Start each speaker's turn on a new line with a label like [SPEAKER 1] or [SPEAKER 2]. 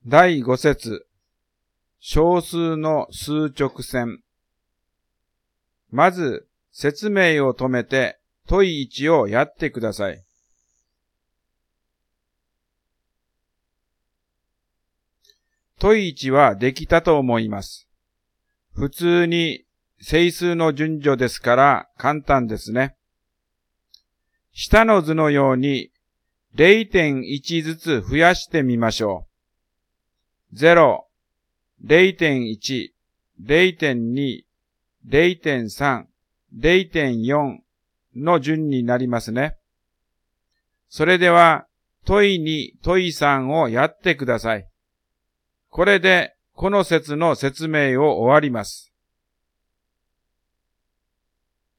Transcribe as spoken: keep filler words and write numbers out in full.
[SPEAKER 1] だいご節、小数の数直線。まず、説明を止めて、問いいちをやってください。問いいちはできたと思います。普通に整数の順序ですから簡単ですね。下の図のように れいてんいち ずつ増やしてみましょう。ゼロ、れいてんいち、れいてんに、れいてんさん、れいてんよん の順になりますね。それでは問いに問いさんをやってください。これでこの節の説明を終わります。